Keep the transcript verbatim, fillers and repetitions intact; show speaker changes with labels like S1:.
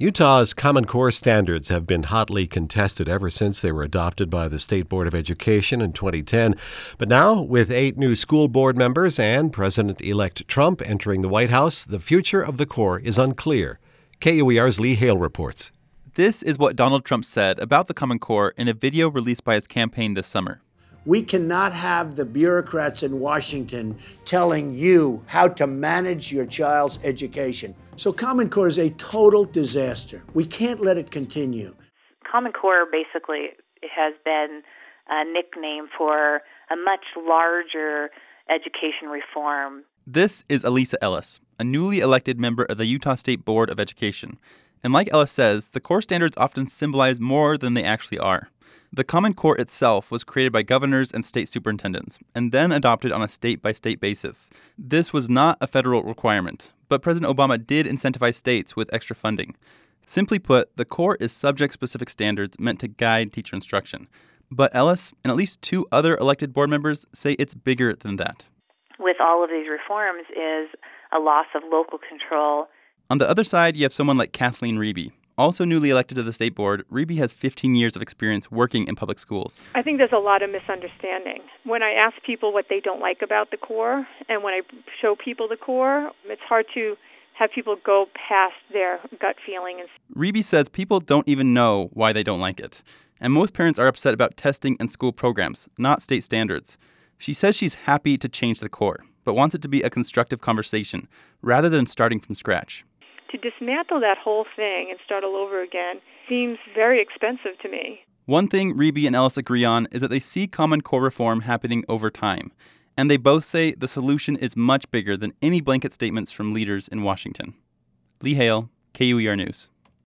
S1: Utah's Common Core standards have been hotly contested ever since they were adopted by the State Board of Education in twenty ten. But now, with eight new school board members and President-elect Trump entering the White House, the future of the core is unclear. K U E R's Lee Hale reports.
S2: This is what Donald Trump said about the Common Core in a video released by his campaign this summer.
S3: We cannot have the bureaucrats in Washington telling you how to manage your child's education. So Common Core is a total disaster. We can't let it continue.
S4: Common Core basically has been a nickname for a much larger education reform.
S2: This is Elisa Ellis, a newly elected member of the Utah State Board of Education. And like Ellis says, the core standards often symbolize more than they actually are. The Common Core itself was created by governors and state superintendents, and then adopted on a state-by-state basis. This was not a federal requirement, but President Obama did incentivize states with extra funding. Simply put, the core is subject-specific standards meant to guide teacher instruction. But Ellis and at least two other elected board members say it's bigger than that.
S4: With all of these reforms is a loss of local control.
S2: On the other side, you have someone like Kathleen Reby. Also newly elected to the state board, Reby has fifteen years of experience working in public schools.
S5: I think there's a lot of misunderstanding. When I ask people what they don't like about the core, and when I show people the core, it's hard to have people go past their gut feeling.
S2: Reby says people don't even know why they don't like it. And most parents are upset about testing and school programs, not state standards. She says she's happy to change the core, but wants it to be a constructive conversation, rather than starting from scratch.
S5: To dismantle that whole thing and start all over again seems very expensive to me.
S2: One thing Reby and Ellis agree on is that they see Common Core reform happening over time. And they both say the solution is much bigger than any blanket statements from leaders in Washington. Lee Hale, K U E R News.